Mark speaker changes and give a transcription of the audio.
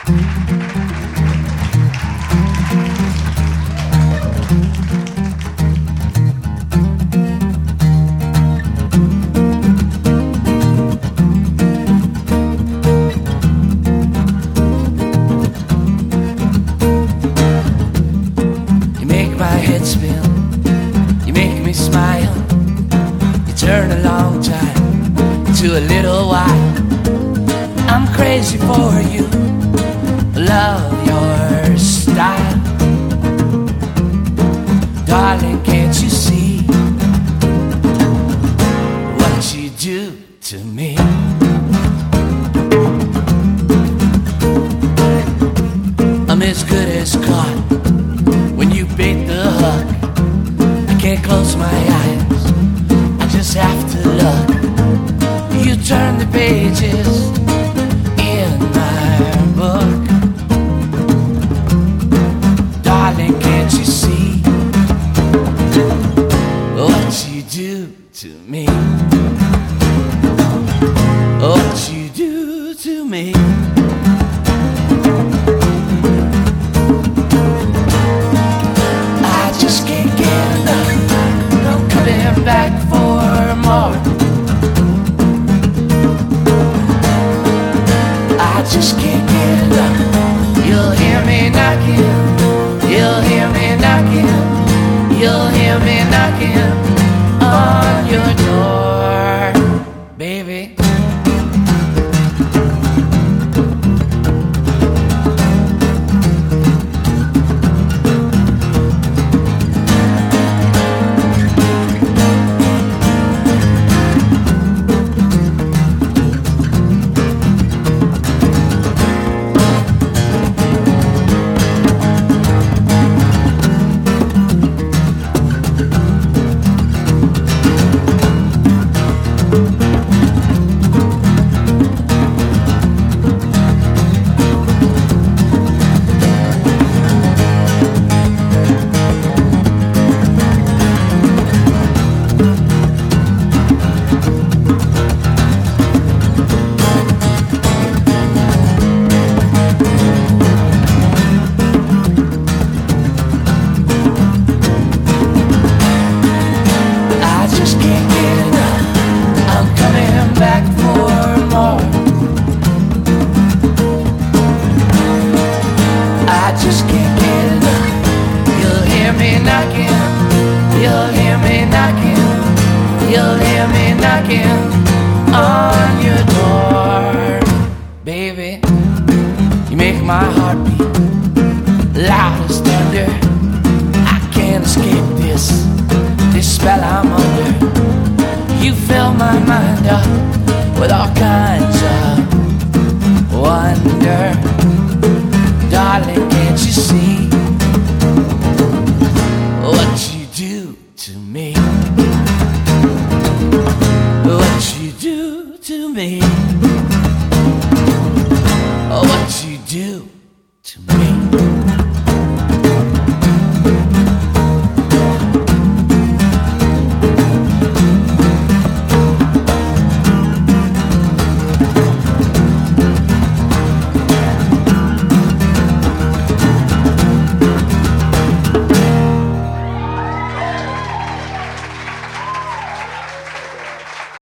Speaker 1: You make my head spin, you make me smile. You turn a long time into a little while. I'm crazy for you, love your style. Darling, can't you see what you do to me? I'm as good as caught when you bait the hook. I can't close my eyes, I just have to look. You turn the pages in my book. Darling, can't you see what you do to me? What you do to me? I just can't get enough. I'm coming back for more. I just can't get enough. You'll hear me knocking. You'll hear me knocking. You'll hear me knocking on your door, baby. Just can't get enough. You'll hear me knocking. You'll hear me knocking. You'll hear me knocking on your door, baby. You make my heart beat loud as thunder. I can't escape this spell I'm under. You fill my mind up with all kinds of wonder. Darling, can't you see what you do to me? What you do to me?